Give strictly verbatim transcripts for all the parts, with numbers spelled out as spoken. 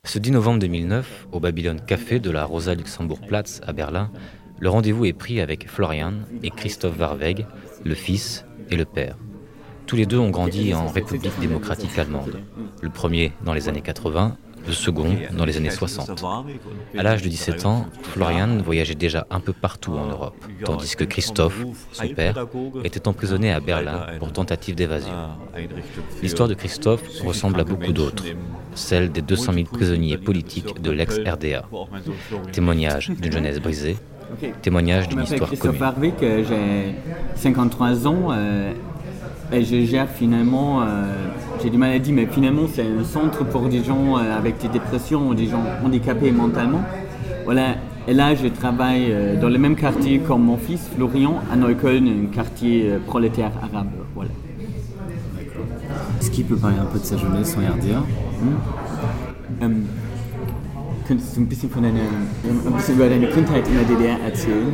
Ce dix novembre deux mille neuf, au Babylon Café de la Rosa-Luxembourg-Platz à Berlin, le rendez-vous est pris avec Florian et Christoph Warweg, le fils et le père. Tous les deux ont grandi en République démocratique allemande. Le premier dans les années quatre-vingts, le second dans les années soixante. À l'âge de dix-sept ans, Florian voyageait déjà un peu partout en Europe, tandis que Christoph, son père, était emprisonné à Berlin pour tentative d'évasion. L'histoire de Christoph ressemble à beaucoup d'autres, celle des deux cent mille prisonniers politiques de l'ex-R D A. Témoignage d'une jeunesse brisée, témoignage d'une histoire commune. Christoph Warweg, j'ai cinquante-trois ans. Euh... Et je gère finalement, euh, j'ai des maladies, mais finalement c'est un centre pour des gens euh, avec des dépressions ou des gens handicapés mentalement. Voilà. Et là je travaille euh, dans le même quartier comme mon fils, Florian, à Neukölln, un quartier euh, prolétaire arabe. Voilà. Est-ce qu'il peut parler un peu de sa jeunesse en R D A? Hm? Ähm, könntest du ein bisschen, von deiner, ein bisschen über deine Kindheit in der D D R erzählen?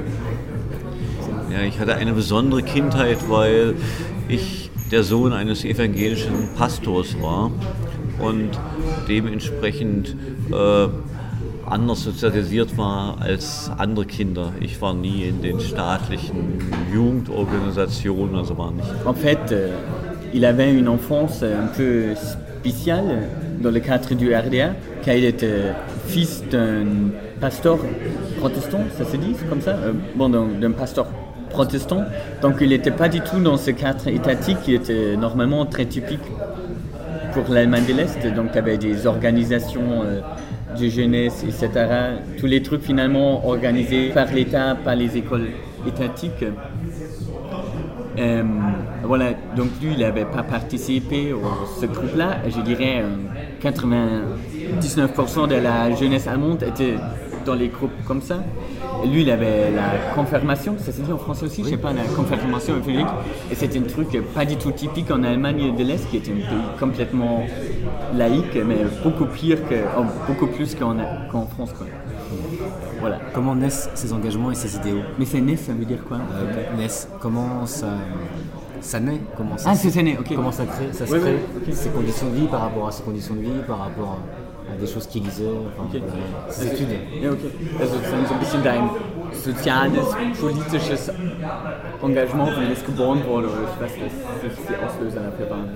Ja, ich hatte eine besondere Kindheit, weil ich der Sohn eines evangelischen Pastors war und dementsprechend äh, anders sozialisiert war als andere Kinder. Ich war nie in den staatlichen Jugendorganisationen, also war nicht. En fait, euh, il avait une enfance un peu spéciale dans le cadre du R D A, car il était fils d'un pasteur protestant, ça se dit comme ça, euh, bon, d'un, d'un pasteur protestant, donc il n'était pas du tout dans ce cadre étatique qui était normalement très typique pour l'Allemagne de l'Est, donc il y avait des organisations euh, de jeunesse, et cetera. Tous les trucs finalement organisés par l'État, par les écoles étatiques. Euh, voilà, donc lui il n'avait pas participé à ce groupe-là, et je dirais euh, quatre-vingt-dix-neuf pour cent de la jeunesse allemande était dans les groupes comme ça. Et lui, il avait la confirmation, ça se dit en français aussi, oui. Je sais pas, la confirmation évangélique. Et c'était un truc pas du tout typique en Allemagne de l'Est, qui était un pays complètement laïque, mais beaucoup pire que, oh, beaucoup plus qu'en, qu'en France, quoi. Voilà. Comment naissent ces engagements et ces idéaux? Mais c'est naissent, ça veut dire quoi? euh, okay. Naissent, comment ça, ça naît? Comment ça Ah, c'est, c'est né, ok. Comment ça, crée, ça se oui, crée, oui, okay. Ses conditions de vie par rapport à ses conditions de vie, par rapport à, à des choses qu'il lisait, enfin, okay. euh, ses études. Ja, okay. Also sozusagen so ein bisschen dein soziales, politisches Engagement, wie das geboren wurde, oder ich weiß nicht, was die Auslöser dafür waren.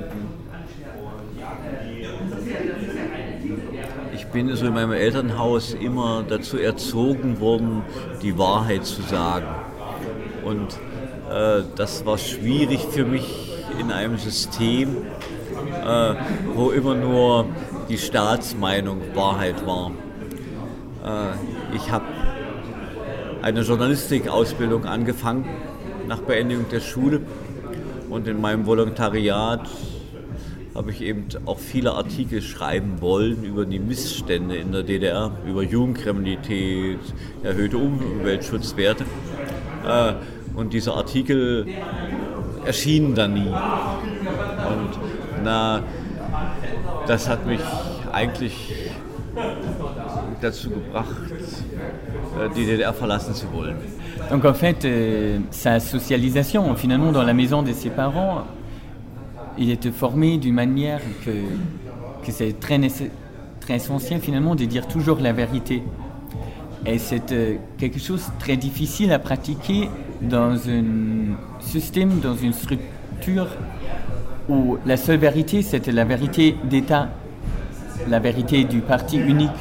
Ich bin so in meinem Elternhaus immer dazu erzogen worden, die Wahrheit zu sagen. Und äh, das war schwierig für mich in einem System, äh, wo immer nur die Staatsmeinung Wahrheit war. Äh, ich habe eine Journalistikausbildung angefangen nach Beendigung der Schule und in meinem Volontariat habe ich eben auch viele Artikel schreiben wollen über die Missstände in der D D R, über Jugendkriminalität, erhöhte Umweltschutzwerte. Und diese Artikel erschienen dann nie. Und na, das hat mich eigentlich dazu gebracht, die D D R verlassen zu wollen. Donc en fait, euh, sa socialisation finalement dans la maison de ses parents, il était formé d'une manière que, que c'est très, très essentiel finalement de dire toujours la vérité. Et c'est euh, quelque chose de très difficile à pratiquer dans un système, dans une structure où la seule vérité c'était la vérité d'État, la vérité du parti unique.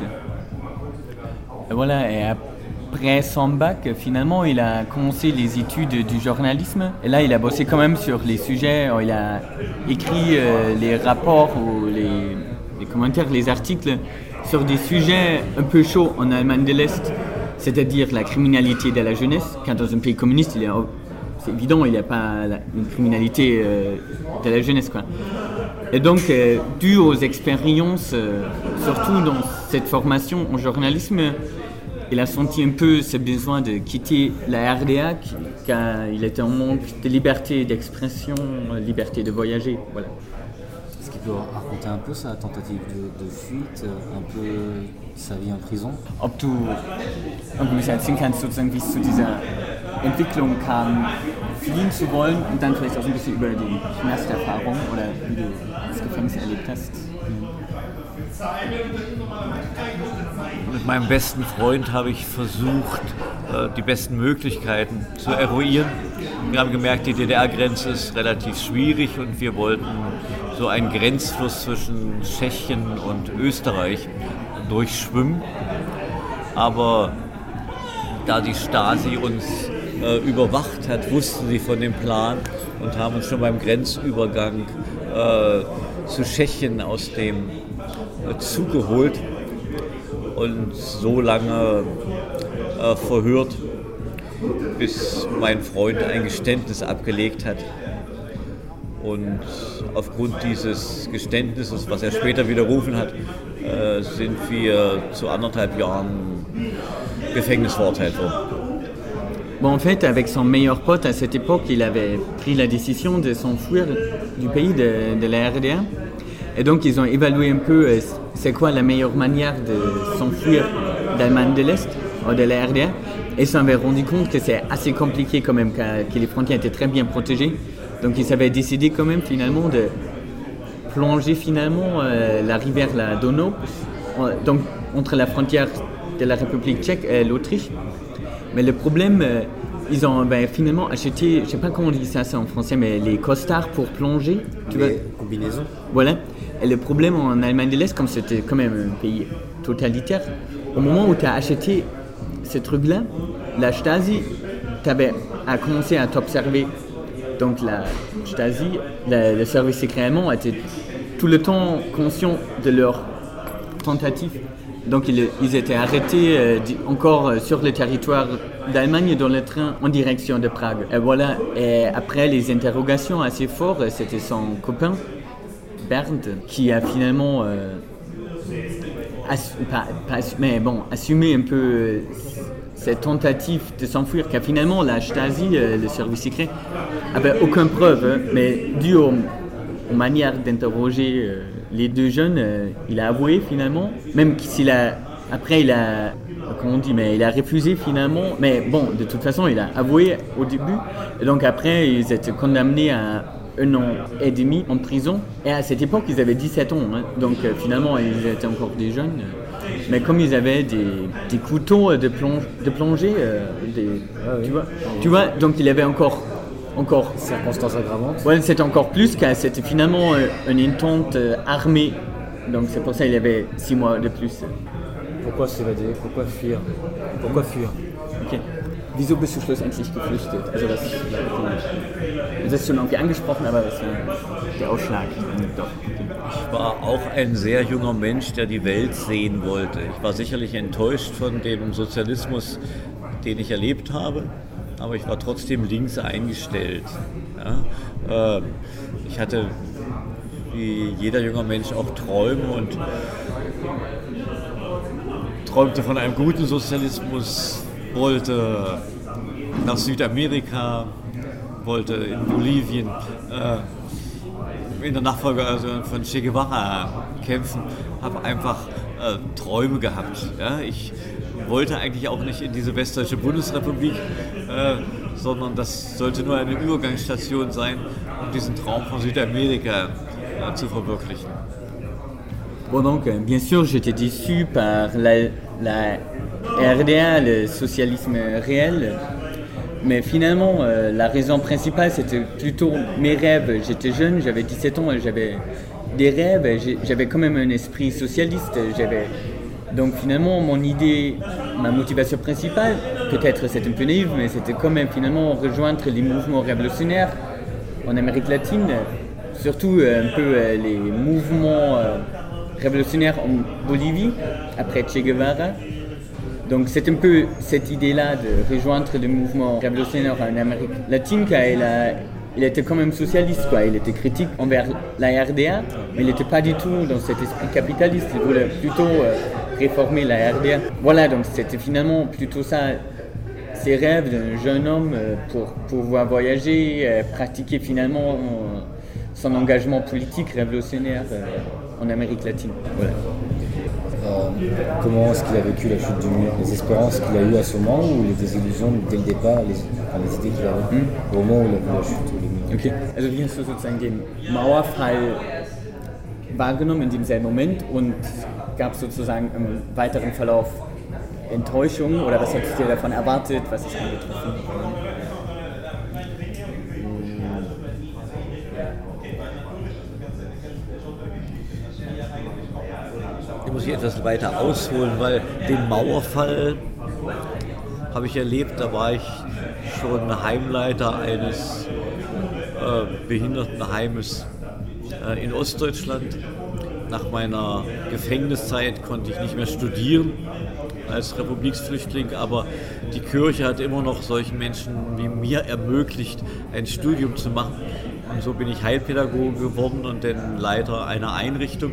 Et voilà, et après son bac, finalement, il a commencé les études du journalisme. Et là, il a bossé quand même sur les sujets. Il a écrit euh, les rapports ou les, les commentaires, les articles sur des sujets un peu chauds en Allemagne de l'Est, c'est-à-dire la criminalité de la jeunesse. Quand dans un pays communiste, il y a, c'est évident, il n'y a pas la, une criminalité euh, de la jeunesse, quoi. Et donc, euh, dû aux expériences, euh, surtout dans cette formation en journalisme, il a senti un peu ce besoin de quitter la R D A car il était en manque de liberté d'expression, liberté de voyager. Voilà. Est-ce qu'il peut raconter un peu sa tentative de, de fuite, un peu sa vie en prison? Ob du irgendwie erzählen kannst, sozusagen, wie es zu dieser Entwicklung kam, fliehen zu wollen und dann vielleicht auch ein bisschen über die Knast-Erfahrung oder wie du das Gefängnis erlebt hast. Mit meinem besten Freund habe ich versucht, die besten Möglichkeiten zu eruieren. Wir haben gemerkt, die D D R-Grenze ist relativ schwierig und wir wollten so einen Grenzfluss zwischen Tschechien und Österreich durchschwimmen. Aber da die Stasi uns äh, überwacht hat, wussten sie von dem Plan und haben uns schon beim Grenzübergang äh, zu Tschechien aus dem äh, Zug geholt und so lange äh, verhört, bis mein Freund ein Geständnis abgelegt hat. Und aufgrund dieses Geständnisses, was er später widerrufen hat, äh, sind wir zu anderthalb Jahren Gefängnis verurteilt worden. Bon, en fait, avec son meilleur pote à cette époque, il avait pris la décision de s'enfuir du pays de, de la R D A. Et donc, ils ont évalué un peu euh, c'est quoi la meilleure manière de s'enfuir d'Allemagne de l'Est, ou de la R D A. Et ils s'en avaient rendu compte que c'est assez compliqué quand même, que les frontières étaient très bien protégées. Donc, ils avaient décidé quand même finalement de plonger finalement euh, la rivière la Donau, donc entre la frontière de la République tchèque et l'Autriche. Mais le problème, euh, ils ont ben, finalement acheté, je ne sais pas comment on dit ça, ça en français, mais les costards pour plonger. Tu les vois, combinaisons. Voilà. Et le problème en Allemagne de l'Est, comme c'était quand même un pays totalitaire, au moment où tu as acheté ce truc-là, la Stasi a commencé à t'observer. Donc la Stasi, la, le service secret allemand, était tout le temps conscient de leur tentative. Donc ils, ils étaient arrêtés euh, encore sur le territoire d'Allemagne dans le train en direction de Prague. Et voilà. Et après les interrogations assez fortes, c'était son copain Bernd qui a finalement euh, assu, pas, pas assu, mais bon, assumé un peu euh, cette tentative de s'enfuir. Car finalement la Stasi, euh, le service secret, avait aucune preuve, hein, mais dû au, aux manières d'interroger euh, les deux jeunes, euh, il a avoué finalement, même s'il a, après il a, comment on dit, mais il a refusé finalement, mais bon, de toute façon il a avoué au début, et donc après ils étaient condamnés à un an et demi en prison, et à cette époque ils avaient dix-sept ans, hein, donc euh, finalement ils étaient encore des jeunes, mais comme ils avaient des, des couteaux de, plonge, de plongée, euh, des, ah oui. tu, vois, tu vois, donc il avait encore Encore. Circonstances aggravantes. Ouais, c'était encore plus car c'était finalement euh, une entente euh, armée. Donc c'est pour ça qu'il y avait six mois de plus. Pourquoi s'évader? Pourquoi fuir? Pourquoi fuir? Okay. Wieso bist du schlussendlich geflüchtet? Also das, das ist schon irgendwie angesprochen, aber das ist der Ausschlag. Doch. Ich war auch ein sehr junger Mensch, der die Welt sehen wollte. Ich war sicherlich enttäuscht von dem Sozialismus, den ich erlebt habe. Aber ich war trotzdem links eingestellt. Ja? Äh, ich hatte wie jeder junger Mensch auch Träume und träumte von einem guten Sozialismus, wollte nach Südamerika, wollte in Bolivien äh, in der Nachfolge also von Che Guevara kämpfen, habe einfach äh, Träume gehabt. Ja? Ich wollte eigentlich auch nicht in diese westdeutsche Bundesrepublik, äh, sondern das sollte nur eine Übergangsstation sein, um diesen Traum von Südamerika äh, zu verwirklichen. Bon donc, bien sûr, j'étais déçu par la, la R D A, le socialisme réel, mais finalement, euh, la raison principale, c'était plutôt mes rêves. J'étais jeune, j'avais dix-sept ans, et j'avais des rêves, j'avais quand même un esprit socialiste, j'avais... Donc finalement, mon idée, ma motivation principale, peut-être c'est un peu naïf, mais c'était quand même finalement rejoindre les mouvements révolutionnaires en Amérique latine, surtout un peu les mouvements révolutionnaires en Bolivie, après Che Guevara. Donc c'est un peu cette idée-là de rejoindre les mouvements révolutionnaires en Amérique latine, car il, a, il était quand même socialiste, quoi. Il était critique envers la R D A, mais il n'était pas du tout dans cet esprit capitaliste, il voulait plutôt euh, réformer la R D A. Voilà, donc c'était finalement plutôt ça, ses rêves d'un jeune homme euh, pour pouvoir voyager, euh, pratiquer finalement euh, son engagement politique révolutionnaire euh, en Amérique latine. Voilà. Euh, comment est-ce qu'il a vécu la chute du mur? Les espérances qu'il a eues à ce moment ou les désillusions dès le départ, les, enfin, les idées qu'il avait hm. au moment où il a vu la chute du mur? Okay, also wie hast du sozusagen den Mauerfall wahrgenommen in demselben Moment und gab es sozusagen im weiteren Verlauf Enttäuschung oder was hättest du dir davon erwartet, was es angetroffen? Hier muss ich etwas weiter ausholen, weil den Mauerfall habe ich erlebt, da war ich schon Heimleiter eines äh, Behindertenheimes äh, in Ostdeutschland. Nach meiner Gefängniszeit konnte ich nicht mehr studieren als Republiksflüchtling, aber die Kirche hat immer noch solchen Menschen wie mir ermöglicht, ein Studium zu machen. Und so bin ich Heilpädagoge geworden und dann Leiter einer Einrichtung.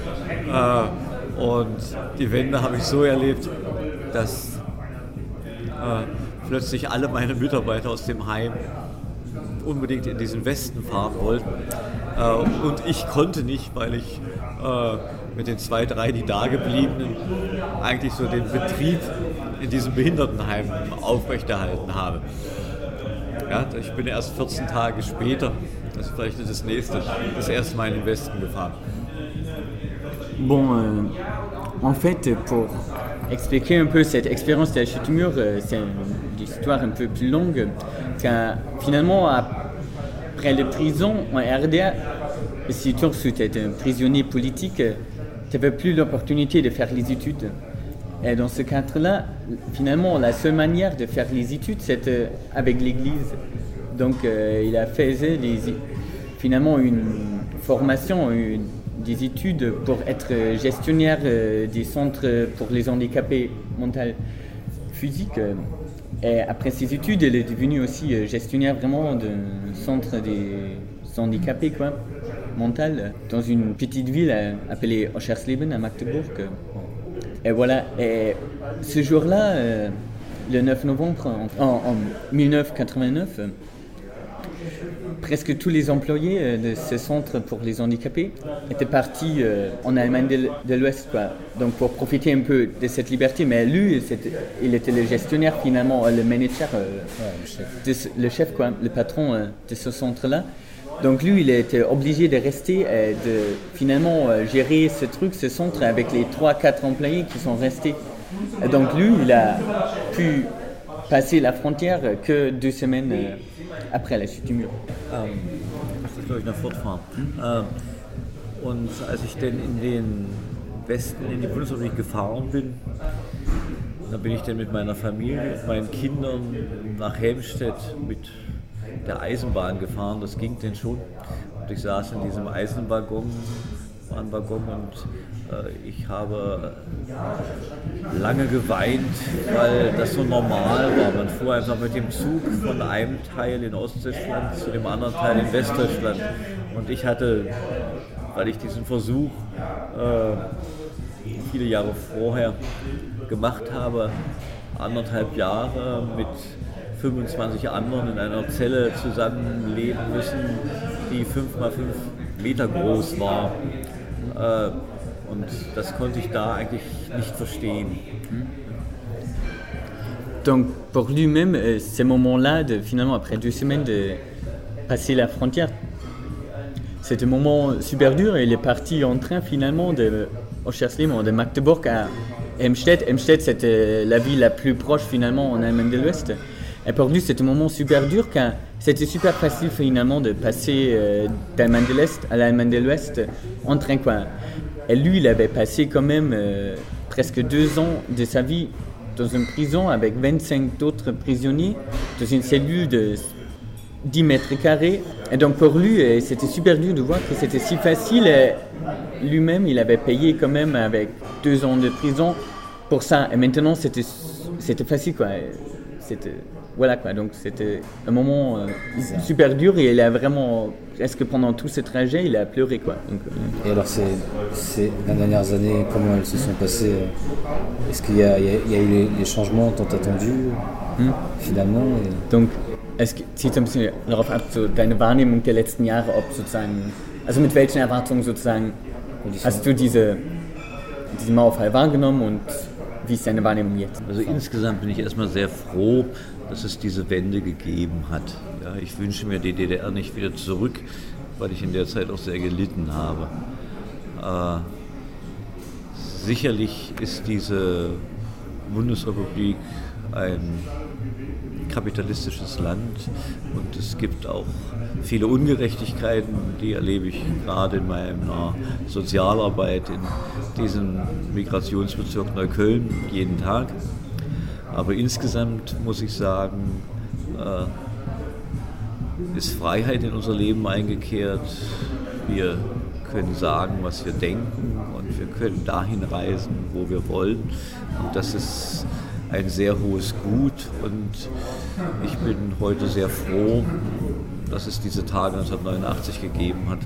Äh, und die Wende habe ich so erlebt, dass äh, plötzlich alle meine Mitarbeiter aus dem Heim unbedingt in diesen Westen fahren wollten. Äh, und ich konnte nicht, weil ich äh, mit den zwei, drei, die da gebliebenen, eigentlich so den Betrieb in diesem Behindertenheim aufrechterhalten habe. Ja, ich bin erst vierzehn Tage später, das ist vielleicht das nächste, das erste Mal in den Westen gefahren. Bon, euh, en fait, pour expliquer un peu cette expérience de la chute du mur, euh, c'est une histoire un peu plus longue. Car finalement, après la prison en R D A, si tu étais un prisonnier politique, tu n'avais plus l'opportunité de faire les études. Et dans ce cadre-là, finalement, la seule manière de faire les études, c'était avec l'Église. Donc, euh, il a fait les, finalement une formation, une, des études pour être gestionnaire euh, des centres pour les handicapés mentaux physiques. Et après ses études, il est devenu aussi gestionnaire vraiment d'un centre des handicapés, quoi, mental, dans une petite ville appelée Oschersleben à Magdebourg. Et voilà, et ce jour-là, euh, le neuf novembre en, en dix-neuf cent quatre-vingt-neuf, euh, presque tous les employés euh, de ce centre pour les handicapés étaient partis euh, en Allemagne de, de l'Ouest, quoi. Donc pour profiter un peu de cette liberté. Mais lui, il était le gestionnaire finalement, le manager, euh, ouais, le, chef. De, le chef, quoi, le patron euh, de ce centre-là. Donc lui, il était obligé de rester et de finalement gérer ce truc, ce centre avec les trois quatre employés qui sont restés. Et donc lui, il a pu passer la frontière que deux semaines après la chute du mur. Ähm, ich muss, glaube ich, noch fortfahren. Ähm, und als ich dann in den Westen, in die Bundesrepublik gefahren bin, dann bin ich dann mit meiner Familie, mit meinen Kindern nach Helmstedt mit der Eisenbahn gefahren, das ging denn schon. Und ich saß in diesem Eisenwaggon, Bahnwaggon und äh, ich habe lange geweint, weil das so normal war. Man fuhr einfach mit dem Zug von einem Teil in Ostdeutschland zu dem anderen Teil in Westdeutschland. Und ich hatte, weil ich diesen Versuch äh, viele Jahre vorher gemacht habe, anderthalb Jahre mit fünfundzwanzig anderen in einer Zelle zusammenleben müssen, die fünf mal fünf Meter groß war. Äh, und das konnte ich da eigentlich nicht verstehen. Donc pour lui-même, ces moments-là, de, finalement après deux semaines de passer la frontière, c'était un moment super dur et il est parti en train finalement de Oschersleben, de Magdebourg à Helmstedt. Helmstedt, c'était la ville la plus proche finalement en Allemagne de l'Ouest. Et pour lui, c'était un moment super dur car c'était super facile finalement de passer euh, d'Allemagne de l'Est à l'Allemagne de l'Ouest en train, quoi. Et lui, il avait passé quand même euh, presque deux ans de sa vie dans une prison avec vingt-cinq autres prisonniers, dans une cellule de dix mètres carrés. Et donc pour lui, c'était super dur de voir que c'était si facile. Et lui-même, il avait payé quand même avec deux ans de prison pour ça. Et maintenant, c'était, c'était facile, quoi. C'était... Voilà, quoi, donc c'était un moment euh, super dur et il a vraiment, presque pendant tout ce trajet, il a pleuré, quoi. Donc, euh... Et alors ces, ces dernières années, comment elles se sont passées? Est-ce qu'il y a, il y a, il y a eu les, les changements tant attendus hm. finalement et... Donc, es zieht ein bisschen darauf ab, so deine Wahrnehmung der letzten Jahre, ob sozusagen, also mit welchen Erwartungen sozusagen hast du diese, diesen Mauerfall wahrgenommen und wie ist deine Wahrnehmung jetzt? Also insgesamt bin ich erstmal sehr froh, dass es diese Wende gegeben hat. Ja, ich wünsche mir die D D R nicht wieder zurück, weil ich in der Zeit auch sehr gelitten habe. Äh, sicherlich ist diese Bundesrepublik ein kapitalistisches Land und es gibt auch viele Ungerechtigkeiten, die erlebe ich gerade in meiner Sozialarbeit in diesem Migrationsbezirk Neukölln jeden Tag. Aber insgesamt muss ich sagen, äh, ist Freiheit in unser Leben eingekehrt. Wir können sagen, was wir denken und wir können dahin reisen, wo wir wollen. Und das ist ein sehr hohes Gut und ich bin heute sehr froh, dass es diese Tage neunzehnhundertneunundachtzig gegeben hat.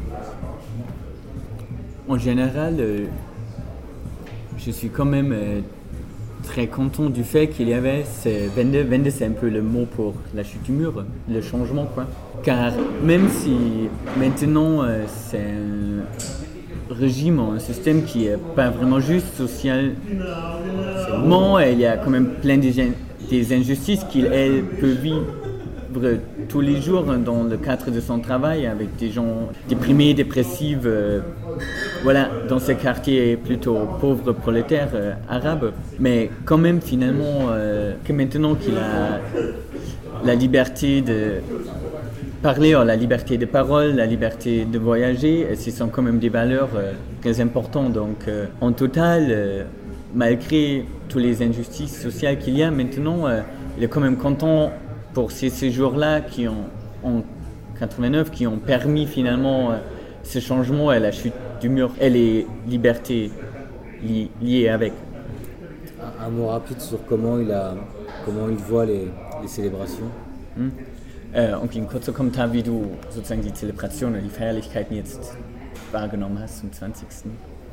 En général, euh, je suis quand même euh, très content du fait qu'il y avait ces Wende. Wende, c'est un peu le mot pour la chute du mur, le changement, quoi. Car même si maintenant euh, c'est un régime, un système qui n'est pas vraiment juste socialement, il y a quand même plein des, des injustices qu'il elle, peut vivre tous les jours dans le cadre de son travail avec des gens déprimés, dépressifs, euh, voilà, dans ces quartiers plutôt pauvres prolétaires euh, arabes. Mais quand même finalement euh, que maintenant qu'il a la liberté de parler, la liberté de parole, la liberté de voyager, ce sont quand même des valeurs euh, très importantes. Donc euh, en total, euh, malgré toutes les injustices sociales qu'il y a maintenant, euh, il est quand même content pour ces séjours-là qui ont, en quatre-vingt-neuf, qui ont permis finalement euh, ce changement et la chute du mur et les libertés li- liées avec. Un, un mot rapide sur comment il, a, comment il voit les, les célébrations. Hm? Äh, irgendwie ein kurzer Kommentar, wie du sozusagen die Zelebration oder die Feierlichkeiten jetzt wahrgenommen hast zum zwanzigsten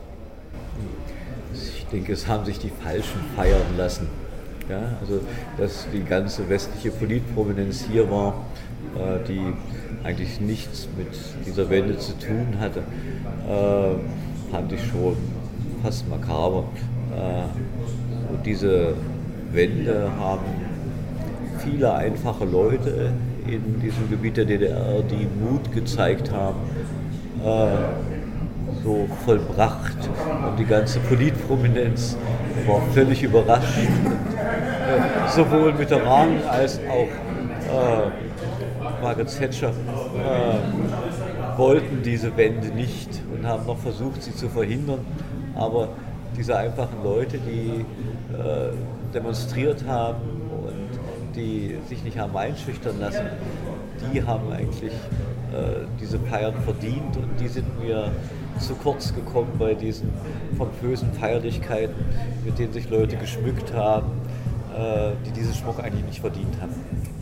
Ich denke, es haben sich die Falschen feiern lassen. Ja, also, dass die ganze westliche Politprominenz hier war, äh, die eigentlich nichts mit dieser Wende zu tun hatte, äh, fand ich schon fast makaber. Äh, und diese Wende haben viele einfache Leute in diesem Gebiet der D D R, die Mut gezeigt haben, äh, so vollbracht. Und die ganze Politprominenz war völlig überrascht. Und, äh, sowohl Mitterrand als auch äh, Margaret Thatcher äh, wollten diese Wende nicht und haben noch versucht, sie zu verhindern. Aber diese einfachen Leute, die äh, demonstriert haben und die sich nicht haben einschüchtern lassen, die haben eigentlich äh, diese Feiern verdient und die sind mir zu kurz gekommen bei diesen pompösen Feierlichkeiten, mit denen sich Leute geschmückt haben, äh, die diesen Schmuck eigentlich nicht verdient haben.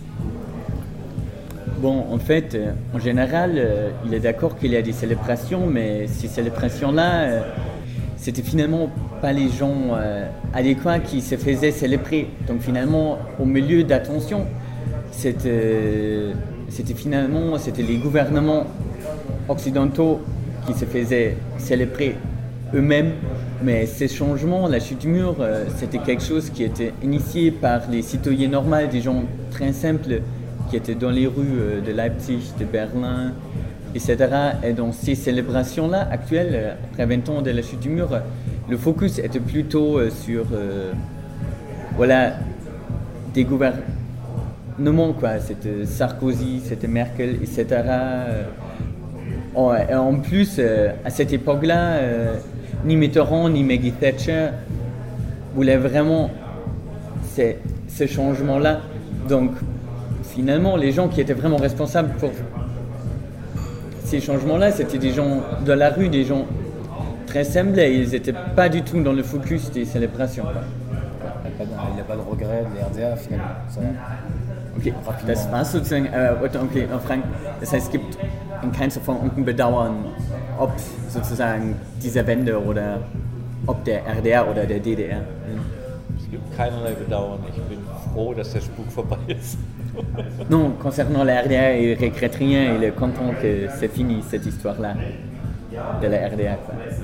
Bon, en fait, euh, en général, euh, il est d'accord qu'il y a des célébrations, mais ces célébrations-là, euh, c'était finalement pas les gens euh, adéquats qui se faisaient célébrer. Donc finalement, au milieu d'attention, c'était, euh, c'était finalement c'était les gouvernements occidentaux qui se faisaient célébrer eux-mêmes. Mais ces changements, la chute du mur, euh, c'était quelque chose qui était initié par les citoyens normaux, des gens très simples qui étaient dans les rues euh, de Leipzig, de Berlin, et cetera. Et dans ces célébrations-là, actuelles, après vingt ans de la chute du mur, le focus était plutôt euh, sur euh, voilà, des gouvernements, quoi. C'était Sarkozy, c'était Merkel, et cetera. En, en plus, euh, à cette époque-là, euh, ni Mitterrand ni Maggie Thatcher voulaient vraiment ces, ce changement-là. Donc, finalement, les gens qui étaient vraiment responsables pour ces changements-là, c'était des gens de la rue, des gens très simples, et ils n'étaient pas du tout dans le focus des célébrations. Quoi. Il n'y a pas de regret de l'R D A finalement. Ça, okay, das war sozusagen, äh, okay, Frank, das heißt, es gibt in keinster Form irgendein Bedauern, ob sozusagen diese Wende oder ob der R D R oder der D D R. Es gibt keinerlei Bedauern, ich bin froh, dass der Spuk vorbei ist. Non, concernant la R D A, il regrette rien, il est content que c'est fini cette histoire-là de la R D A. Quoi.